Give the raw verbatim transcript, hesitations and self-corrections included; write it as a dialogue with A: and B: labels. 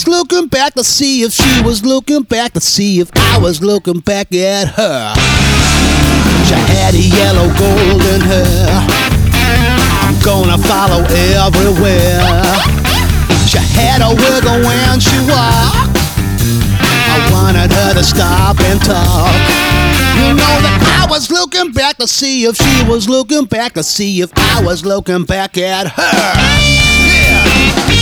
A: was looking back to see if she was looking back to see if I was looking back at her. She had a yellow golden hair. I'm gonna follow everywhere. She had a wiggle when she walked. I wanted her to stop and talk. You know that I was looking back to see if she was looking back to see if I was looking back at her. Yeah.